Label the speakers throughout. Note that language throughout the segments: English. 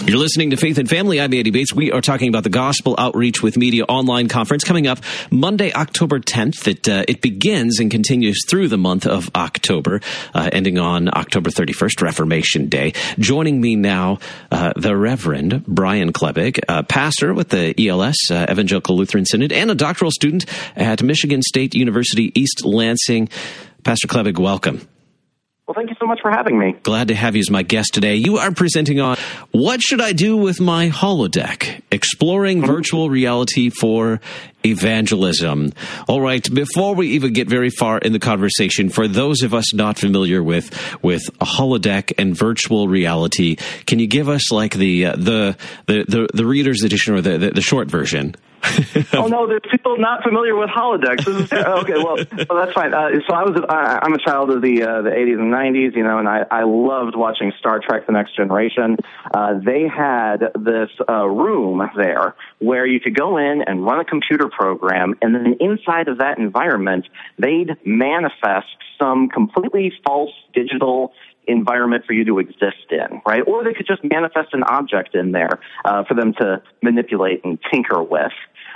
Speaker 1: You're listening to Faith and Family. I'm Andy Bates. We are talking about the Gospel Outreach with Media online conference coming up Monday, October 10th. It begins and continues through the month of October, ending on October 31st, Reformation Day. Joining me now, the Reverend Brian Klebig, pastor with the ELS, Evangelical Lutheran Synod, and a doctoral student at Michigan State University, East Lansing. Pastor Klebig, welcome.
Speaker 2: Well, thank you so much for having me.
Speaker 1: Glad to have you as my guest today. You are presenting on What Should I Do with My Holodeck? Exploring virtual reality for evangelism. All right, before we even get very far in the conversation, for those of us not familiar with a holodeck and virtual reality, can you give us like the reader's edition or the short version?
Speaker 2: Oh no, there's people not familiar with holodecks. Okay, well that's fine. So I'm a child of the 80s and 90s, and I loved watching Star Trek: The Next Generation. They had this room there where you could go in and run a computer program, and then inside of that environment, they'd manifest some completely false digital environment for you to exist in, right? Or they could just manifest an object in there for them to manipulate and tinker with.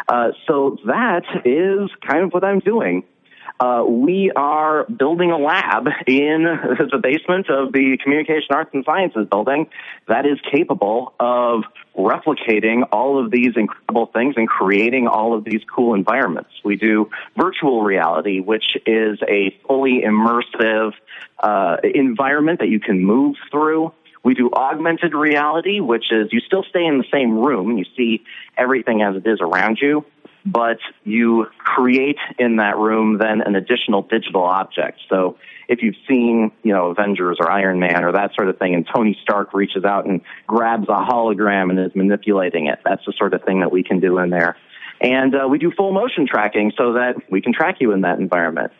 Speaker 2: So that is kind of what I'm doing. We are building a lab in the basement of the Communication Arts and Sciences building that is capable of replicating all of these incredible things and creating all of these cool environments. We do virtual reality, which is a fully immersive environment that you can move through. We do augmented reality, which is you still stay in the same room. You see everything as it is around you, but you create in that room then an additional digital object. So if you've seen, Avengers or Iron Man or that sort of thing, and Tony Stark reaches out and grabs a hologram and is manipulating it, that's the sort of thing that we can do in there. And we do full motion tracking so that we can track you in that environment.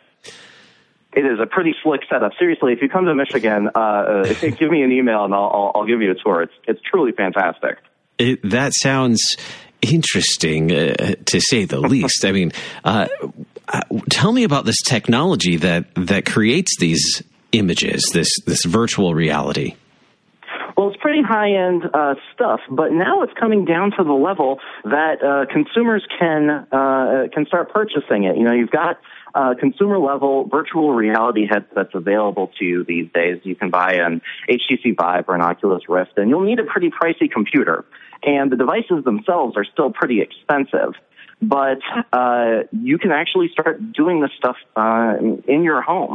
Speaker 2: It is a pretty slick setup. Seriously, if you come to Michigan, give me an email and I'll give you a tour. It's truly fantastic.
Speaker 1: That sounds interesting, to say the least. I mean, tell me about this technology that creates these images, this virtual reality.
Speaker 2: Well, it's pretty high-end stuff, but now it's coming down to the level that consumers can start purchasing it. You've got consumer-level virtual reality headsets available to you these days. You can buy an HTC Vive or an Oculus Rift, and you'll need a pretty pricey computer. And the devices themselves are still pretty expensive. But you can actually start doing this stuff in your home.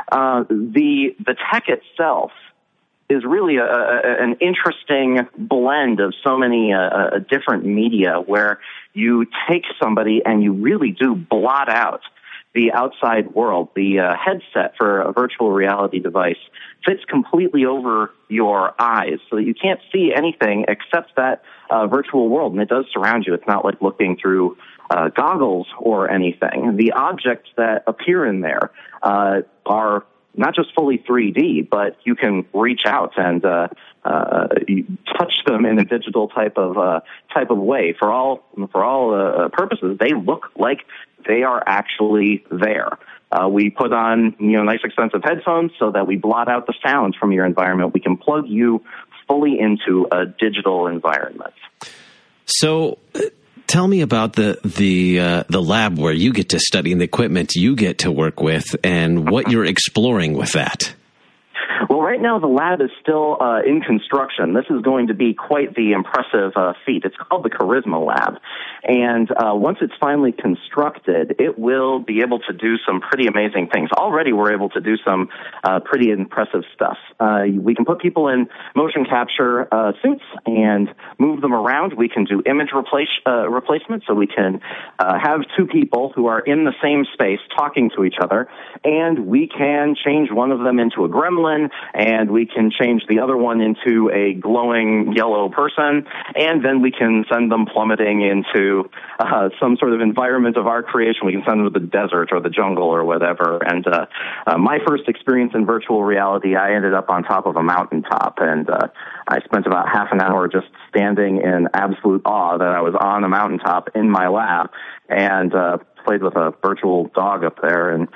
Speaker 2: The tech itself is really an interesting blend of so many different media where you take somebody and you really do blot out the outside world. The headset for a virtual reality device fits completely over your eyes so that you can't see anything except that virtual world, and it does surround you. It's not like looking through goggles or anything. The objects that appear in there are not just fully 3D, but you can reach out and you touch them in a digital type of way. For all purposes, they look like they are actually there. We put on nice expensive headphones so that we blot out the sound from your environment. We can plug you fully into a digital environment.
Speaker 1: So, tell me about the lab where you get to study and the equipment you get to work with and what you're exploring with that.
Speaker 2: Well, right now the lab is still in construction. This is going to be quite the impressive feat. It's called the Charisma Lab. And once it's finally constructed, it will be able to do some pretty amazing things. Already we're able to do some pretty impressive stuff. We can put people in motion capture suits and move them around. We can do image replacement, so we can have two people who are in the same space talking to each other, and we can change one of them into a gremlin, and we can change the other one into a glowing yellow person, and then we can send them plummeting into some sort of environment of our creation. We can send them to the desert or the jungle or whatever. And my first experience in virtual reality, I ended up on top of a mountaintop, and I spent about half an hour just standing in absolute awe that I was on a mountaintop in my lab. And played with a virtual dog up there, and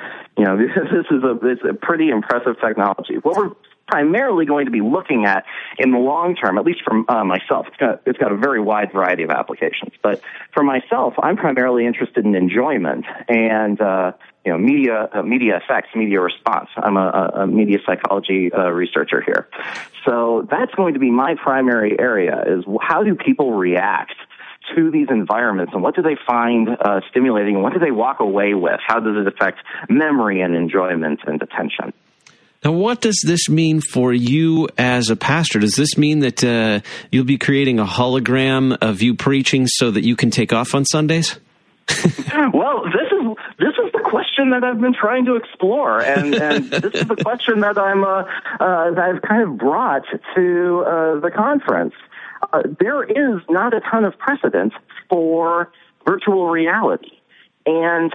Speaker 2: it's a pretty impressive technology. What we're primarily going to be looking at in the long term, at least for myself, it's got a very wide variety of applications. But for myself, I'm primarily interested in enjoyment and media effects, media response. I'm a media psychology researcher here, so that's going to be my primary area: is how do people react to these environments, and what do they find stimulating, and what do they walk away with? How does it affect memory and enjoyment and attention?
Speaker 1: Now, what does this mean for you as a pastor? Does this mean that you'll be creating a hologram of you preaching so that you can take off on Sundays?
Speaker 2: Well, this is the question that I've been trying to explore, and this is the question that I've kind of brought to the conference. There is not a ton of precedent for virtual reality, and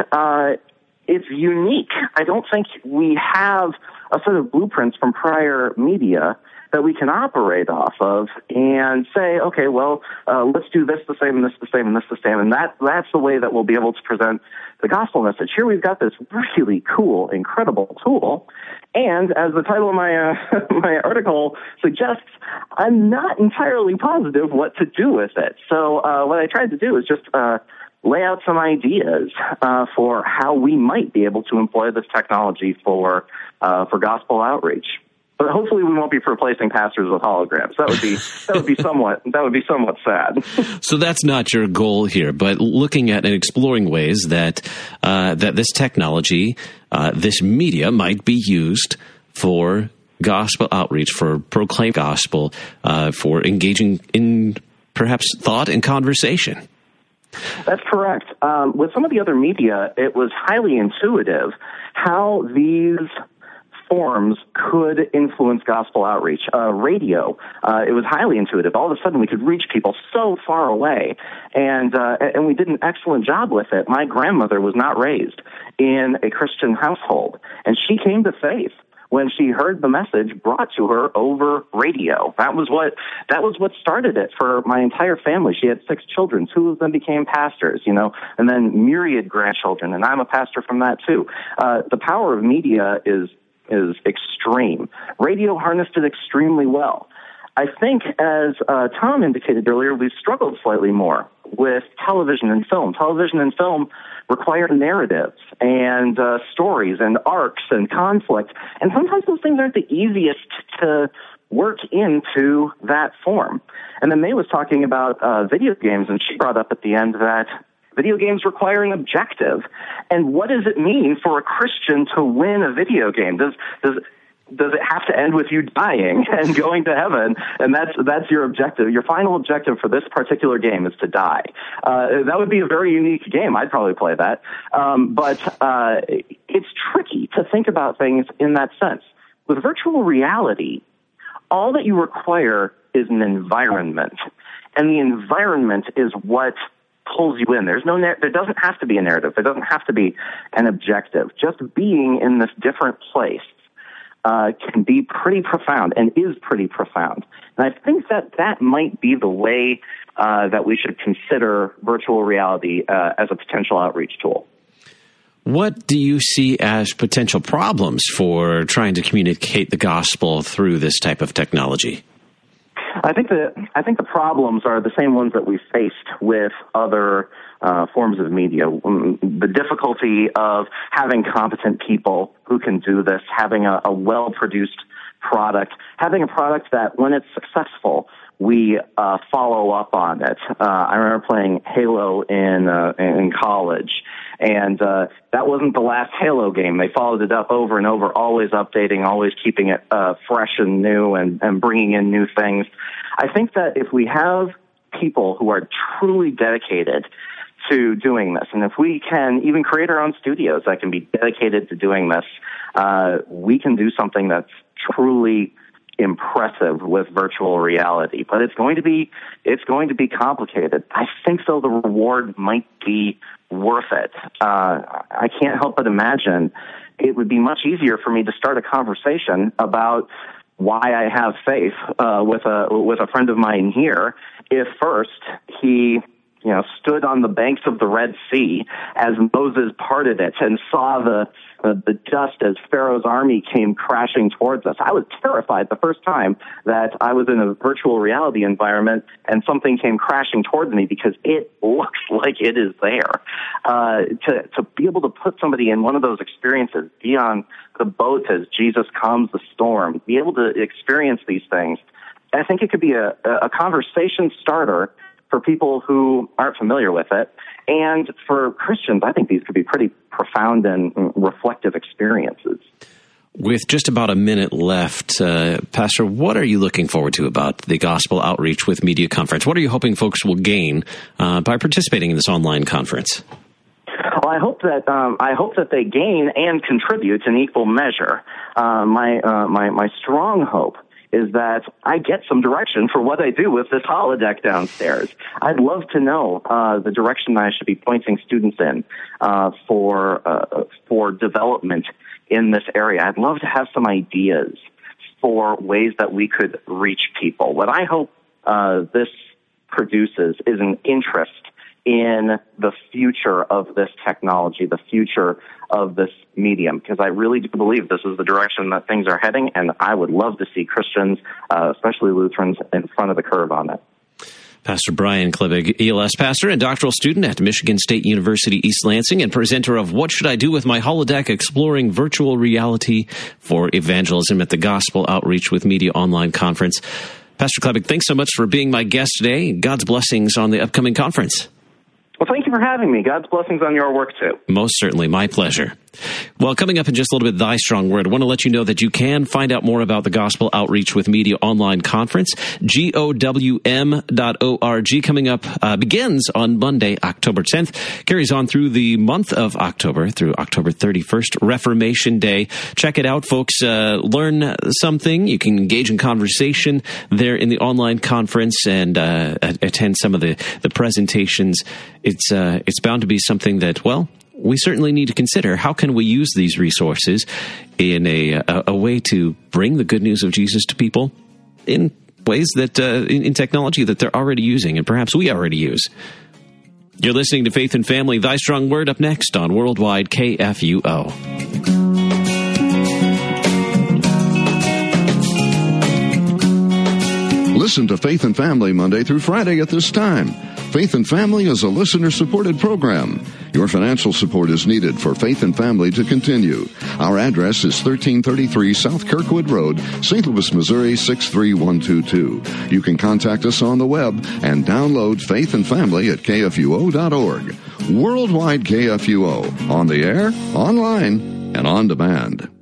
Speaker 2: it's unique. I don't think we have a set of blueprints from prior media that we can operate off of and say, okay, well, let's do this the same, and this the same, and this the same, and that's the way that we'll be able to present the gospel message. Here we've got this really cool, incredible tool, and as the title of my my article suggests, I'm not entirely positive what to do with it. So what I tried to do is just lay out some ideas for how we might be able to employ this technology for gospel outreach. But hopefully, we won't be replacing pastors with holograms. That would be somewhat sad.
Speaker 1: So that's not your goal here, but looking at and exploring ways that that this technology, this media, might be used for gospel outreach, for proclaiming gospel, for engaging in perhaps thought and conversation.
Speaker 2: That's correct. With some of the other media, it was highly intuitive how these forms could influence gospel outreach. Radio, it was highly intuitive. All of a sudden, we could reach people so far away, and we did an excellent job with it. My grandmother was not raised in a Christian household, and she came to faith when she heard the message brought to her over radio. That was what started it for my entire family. She had 6 children. 2 of them became pastors, and then myriad grandchildren, and I'm a pastor from that too. The power of media is extreme. Radio harnessed it extremely well. I think, as Tom indicated earlier, we've struggled slightly more with television and film. Television and film require narratives and stories and arcs and conflict, and sometimes those things aren't the easiest to work into that form. And then May was talking about video games, and she brought up at the end that video games require an objective. And what does it mean for a Christian to win a video game? Does it have to end with you dying and going to heaven? And that's your objective. Your final objective for this particular game is to die. That would be a very unique game. I'd probably play that. But it's tricky to think about things in that sense. With virtual reality, all that you require is an environment. And the environment is what pulls you in. There doesn't have to be a narrative. There doesn't have to be an objective. Just being in this different place can be pretty profound and is pretty profound. And I think that might be the way that we should consider virtual reality as a potential outreach tool.
Speaker 1: What do you see as potential problems for trying to communicate the gospel through this type of technology?
Speaker 2: I think the problems are the same ones that we faced with other forms of media. The difficulty of having competent people who can do this, having a well-produced product, having a product that when it's successful, we follow up on it. I remember playing Halo in college, and that wasn't the last Halo game. They followed it up over and over, always updating, always keeping it fresh and new and bringing in new things. I think that if we have people who are truly dedicated to doing this, and if we can even create our own studios that can be dedicated to doing this, we can do something that's truly impressive with virtual reality. But it's going to be complicated. I think, though, the reward might be worth it. I can't help but imagine it would be much easier for me to start a conversation about why I have faith with a friend of mine here if first he stood on the banks of the Red Sea as Moses parted it and saw the dust as Pharaoh's army came crashing towards us. I was terrified the first time that I was in a virtual reality environment and something came crashing towards me because it looks like it is there. To be able to put somebody in one of those experiences, be on the boat as Jesus calms the storm, be able to experience these things, I think it could be a conversation starter for people who aren't familiar with it. And for Christians, I think these could be pretty profound and reflective experiences.
Speaker 1: With just about a minute left, Pastor, what are you looking forward to about the Gospel Outreach with Media Conference? What are you hoping folks will gain by participating in this online conference?
Speaker 2: Well, I hope that they gain and contribute in equal measure. My strong hope is that I get some direction for what I do with this holodeck downstairs. I'd love to know the direction I should be pointing students in for development in this area. I'd love to have some ideas for ways that we could reach people. What I hope this produces is an interest in the future of this technology, the future of this medium, because I really do believe this is the direction that things are heading, and I would love to see Christians, especially Lutherans, in front of the curve on it.
Speaker 1: Pastor Brian Klebig, ELS pastor and doctoral student at Michigan State University East Lansing and presenter of What Should I Do with My Holodeck? Exploring Virtual Reality for Evangelism at the Gospel Outreach with Media Online Conference. Pastor Klebig, thanks so much for being my guest today. God's blessings on the upcoming conference.
Speaker 2: Well, thank you for having me. God's blessings on your work, too.
Speaker 1: Most certainly. My pleasure. Well, coming up in just a little bit, Thy Strong Word, I want to let you know that you can find out more about the Gospel Outreach with Media Online Conference. GOWM.org coming up begins on Monday, October 10th, carries on through the month of October, through October 31st, Reformation Day. Check it out, folks. Learn something. You can engage in conversation there in the online conference and attend some of the presentations. It's bound to be something that, well, we certainly need to consider. How can we use these resources in a way to bring the good news of Jesus to people in ways that, in technology that they're already using and perhaps we already use? You're listening to Faith and Family, Thy Strong Word, up next on Worldwide KFUO.
Speaker 3: Listen to Faith and Family Monday through Friday at this time. Faith and Family is a listener-supported program. Your financial support is needed for Faith and Family to continue. Our address is 1333 South Kirkwood Road, St. Louis, Missouri 63122. You can contact us on the web and download Faith and Family at KFUO.org. Worldwide KFUO, on the air, online, and on demand.